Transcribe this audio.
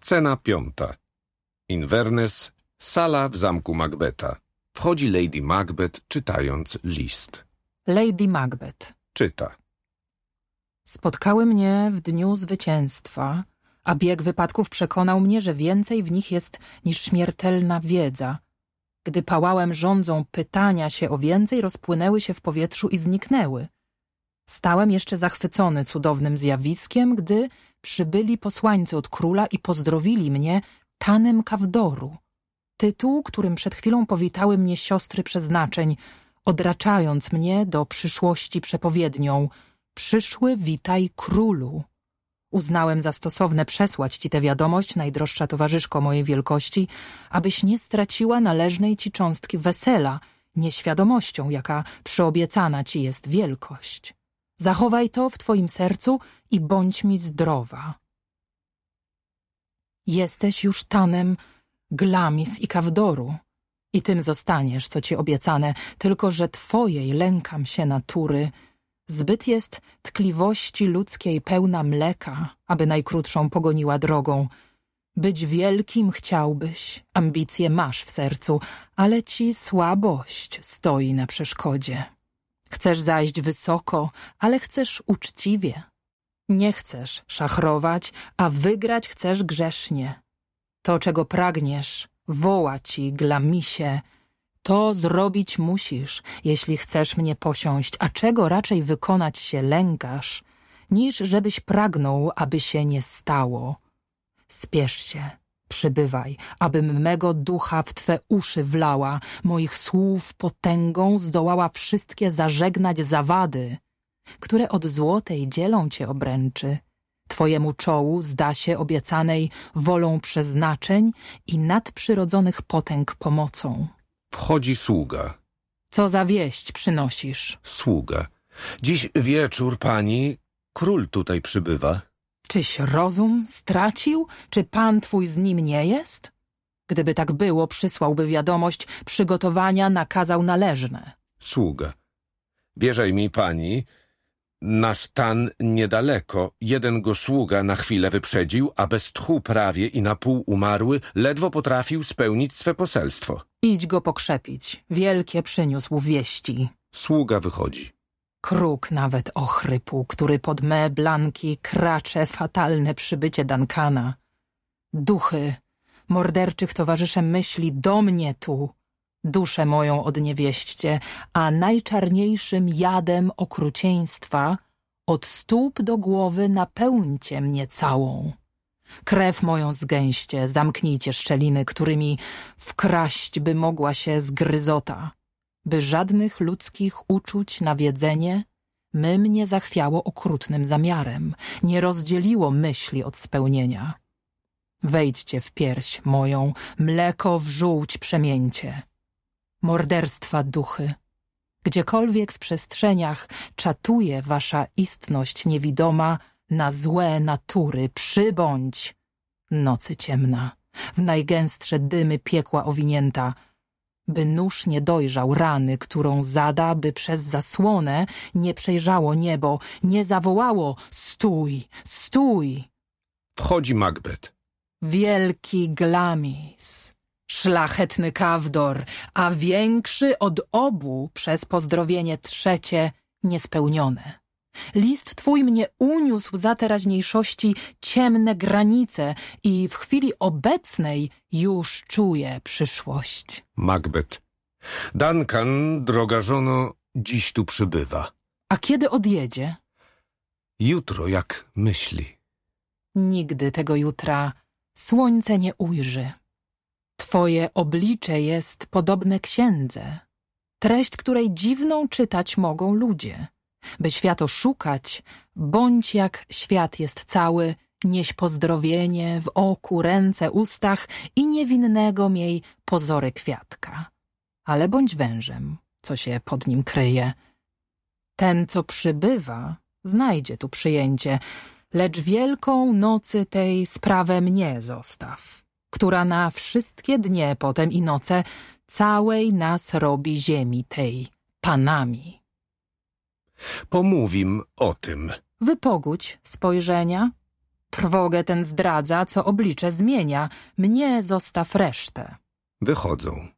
Scena 5. Inverness, sala w zamku Macbeta. Wchodzi Lady Macbeth, czytając list. Lady Macbeth Czyta. Spotkały mnie w dniu zwycięstwa, a bieg wypadków przekonał mnie, że więcej w nich jest niż śmiertelna wiedza. Gdy pałałem żądzą pytania się o więcej, rozpłynęły się w powietrzu i zniknęły. Stałem jeszcze zachwycony cudownym zjawiskiem, gdy przybyli posłańcy od króla i pozdrowili mnie Tanem Cawdoru. Tytuł, którym przed chwilą powitały mnie siostry przeznaczeń, odraczając mnie do przyszłości przepowiednią: przyszły witaj królu. Uznałem za stosowne przesłać ci tę wiadomość, najdroższa towarzyszko mojej wielkości, abyś nie straciła należnej ci cząstki wesela, nieświadomością, jaka przyobiecana ci jest wielkość. Zachowaj to w twoim sercu i bądź mi zdrowa. Jesteś już Tanem Glamis i Cawdoru i tym zostaniesz, co ci obiecane, tylko że twojej lękam się natury. Zbyt jest tkliwości ludzkiej pełna mleka, aby najkrótszą pogoniła drogą. Być wielkim chciałbyś, ambicje masz w sercu, ale ci słabość stoi na przeszkodzie. Chcesz zajść wysoko, ale chcesz uczciwie. Nie chcesz szachrować, a wygrać chcesz grzesznie. To, czego pragniesz, woła ci, Glamisie. To zrobić musisz, jeśli chcesz mnie posiąść, a czego raczej wykonać się lękasz, niż żebyś pragnął, aby się nie stało. Spiesz się, przybywaj, abym mego ducha w twe uszy wlała, moich słów potęgą zdołała wszystkie zażegnać zawady, które od złotej dzielą cię obręczy. Twojemu czołu zda się obiecanej wolą przeznaczeń i nadprzyrodzonych potęg pomocą. Wchodzi sługa. Co za wieść przynosisz? Sługa. Dziś wieczór, pani, król tutaj przybywa. Czyś rozum stracił? Czy pan twój z nim nie jest? Gdyby tak było, przysłałby wiadomość, przygotowania nakazał należne. Sługa. Wierzaj mi, pani, nasz Tan niedaleko. Jeden go sługa na chwilę wyprzedził, a bez tchu prawie i na pół umarły ledwo potrafił spełnić swe poselstwo. Idź go pokrzepić. Wielkie przyniósł wieści. Sługa wychodzi. Kruk nawet ochrypł, który pod me blanki kracze fatalne przybycie Duncana. Duchy, morderczych towarzyszem myśli, do mnie tu. Duszę moją odniewieście, a najczarniejszym jadem okrucieństwa od stóp do głowy napełncie mnie całą. Krew moją zgęście, zamknijcie szczeliny, którymi wkraść by mogła się zgryzota, by żadnych ludzkich uczuć nawiedzenie mym nie zachwiało okrutnym zamiarem, nie rozdzieliło myśli od spełnienia. Wejdźcie w pierś moją, mleko w żółć przemieńcie. Morderstwa duchy, gdziekolwiek w przestrzeniach czatuje wasza istność niewidoma na złe natury, przybądź, nocy ciemna, w najgęstsze dymy piekła owinięta, by nóż nie dojrzał rany, którą zada, by przez zasłonę nie przejrzało niebo, nie zawołało: stój, stój! Wchodzi Macbeth. Wielki Glamis, szlachetny Cawdor, a większy od obu przez pozdrowienie trzecie niespełnione. List twój mnie uniósł za teraźniejszości ciemne granice i w chwili obecnej już czuję przyszłość. Macbeth. Duncan, droga żono, dziś tu przybywa. A kiedy odjedzie? Jutro, jak myśli. Nigdy tego jutra słońce nie ujrzy. Twoje oblicze jest podobne księdze, treść której dziwną czytać mogą ludzie. By świat oszukać, bądź jak świat jest cały, nieś pozdrowienie w oku, ręce, ustach i niewinnego miej pozory kwiatka. Ale bądź wężem, co się pod nim kryje. Ten, co przybywa, znajdzie tu przyjęcie, lecz wielką nocy tej sprawę mnie zostaw, która na wszystkie dnie potem i noce całej nas robi ziemi tej panami. Pomówim o tym. Wypogódź spojrzenia. Trwogę ten zdradza, co oblicze zmienia. Mnie zostaw resztę. Wychodzą.